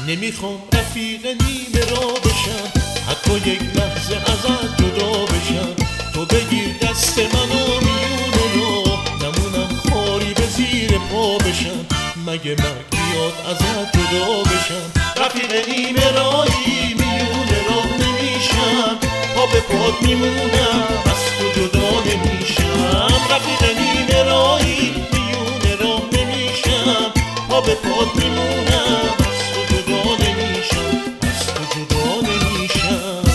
نمیخوام رفیق نیمه را بشم، حتی یک لحظه ازت جدا بشم. تو بگیر دست منو میونه راه، نمونم خاری به زیر پا بشم. مگه مرگ بیاد ازت جدا بشم؟ رفیق نیمه رایی میونه راه نمیشم، پا به پات میمونم از تو جدا نمیشم. رفیق نیمه رایی میونه راه نمیشم، پا به پات میمونم از تو جدا نمیشم، از تو جدا نمیشم.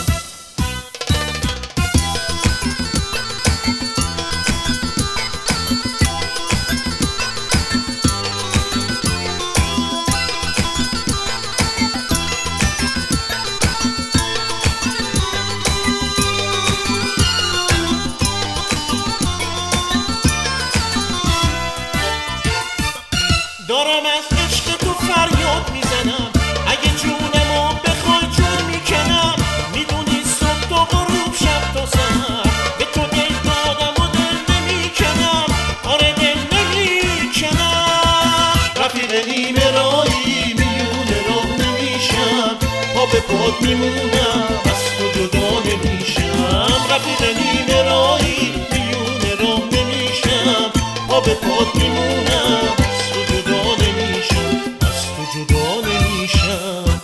دارم از عشق تو فریاد میزنم، اگه جونمو بخوای جون میکنم. میدونی صبح تا غروب شب تا سحر به تو دل دادم و دل نمیکنم، آره دل نمیکنم. رفیق نیمه رایی میونه راه نمیشم، پا به پات میمونم از تو جدا نمیشم. رفیق نیمه رایی میونه راه نمیشم، پا به پات میمونم از تو جدا نمیشم.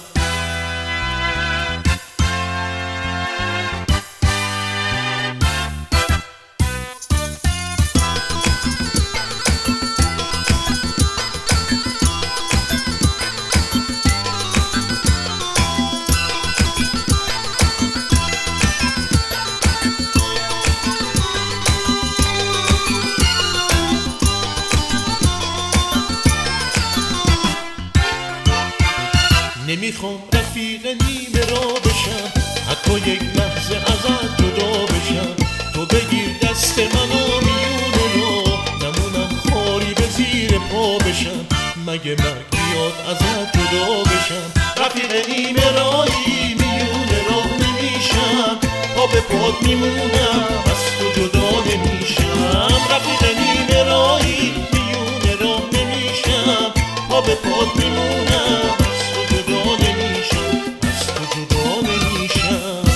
نمیخوام رفیق نیمه را بشم، حتی یک لحظه ازت جدا بشم. تو بگیر دست منو میونه راه، نمونم خاری به زیر پا بشم. مگه مرگ بیاد ازت جدا بشم؟ رفیق نیمه رایی میونه راه نمیشم، پا به پات میمونم از تو جدا نمیشم. رفیق نیمه رایی میونه راه نمیشم، پا به پات میمونم از تو جدا نمیشم، از تو جدا نمیشم.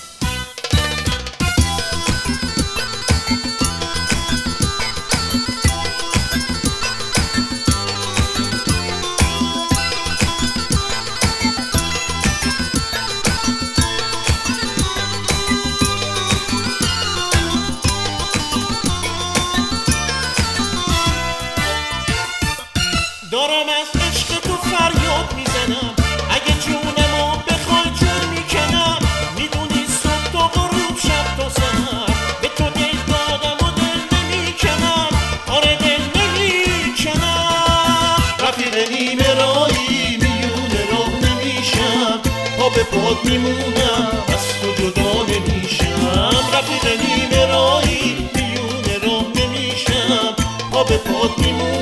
دارم از عشق تو فریاد میزنم، اگه جونمو بخوای جون میکنم. میدونی صبح تا غروب شب تا سحر به تو دل دادم و دل نمیکنم، آره دل نمیکنم. رفیق نیمه رایی میونه راه نمیشم، پا به پات میمونم از تو جدا نمیشم. رفیق نیمه رایی میونه راه نمیشم، پا به پات میمونم